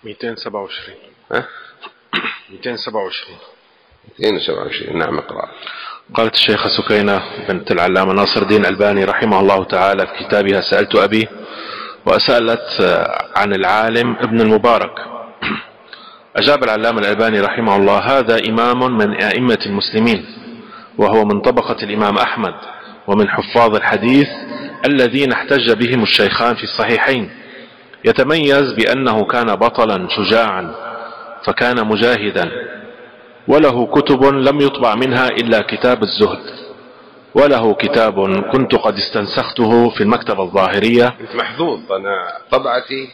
227. ها 227. 227. نعم اقرأ. قالت الشيخة سكينة بنت العلامة ناصر الدين الألباني رحمه الله تعالى في كتابها سألت أبي، وسألت عن العالم ابن المبارك. أجاب العلامة الألباني رحمه الله: هذا إمام من أئمة المسلمين، وهو من طبقة الإمام أحمد، ومن حفاظ الحديث الذين احتج بهم الشيخان في الصحيحين. يتميز بأنه كان بطلا شجاعا، فكان مجاهدا، وله كتب لم يطبع منها إلا كتاب الزهد، وله كتاب كنت قد استنسخته في المكتبة الظاهرية. انت محظوظ، انا طبعتي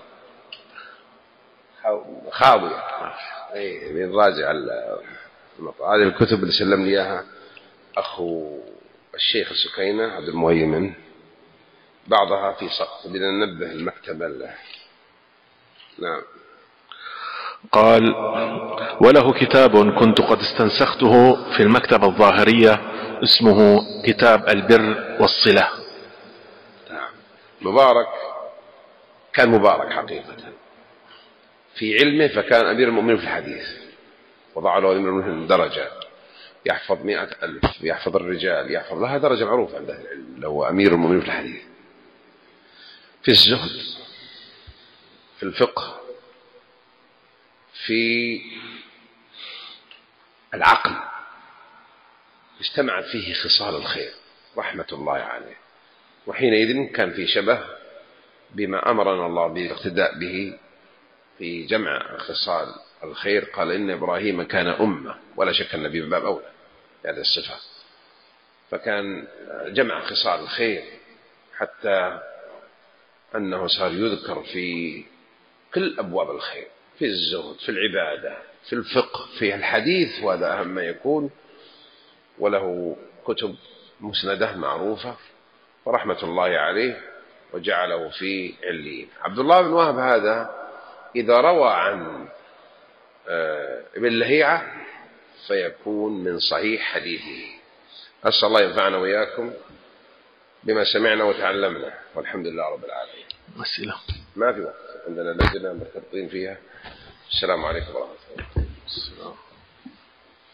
خاوية، بنراجع هذه الكتب اللي سلمني اياها اخو الشيخ السكينة عبد المهيمن، بعضها في سقط، بدنا ننبه المكتبة له. نعم. قال: وله كتاب كنت قد استنسخته في المكتبة الظاهرية اسمه كتاب البر والصلة. نعم. مبارك كان مبارك حقيقة في علمه، فكان أمير المؤمنين في الحديث، وضع له أمير المؤمنين درجة، يحفظ 100,000، يحفظ الرجال، يحفظ لها درجة معروفة عند أهل العلم، لو أمير المؤمنين في الحديث، في الزهد، في الفقه، في العقل، اجتمعت فيه خصال الخير رحمة الله عليه. وحينئذ كان في شبه بما أمرنا الله بالاقتداء به في جمع خصال الخير. قال: إن إبراهيم كان أمة، ولا شك النبي من باب أولى هذه الصفة، فكان جمع خصال الخير حتى أنه صار يذكر في كل أبواب الخير، في الزهد، في العبادة، في الفقه، في الحديث، وهذا أهم ما يكون. وله كتب مسندة معروفة ورحمة الله عليه، وجعله في عليين. عبد الله بن وهب هذا إذا روى عن ابن لهيعة فيكون من صحيح حديثه. أسأل الله ينفعنا وإياكم بما سمعنا وتعلمنا، والحمد لله رب العالمين. أسئلة؟ ما في وقت، عندنا لجنة مرتبطين فيها. السلام عليكم ورحمة الله.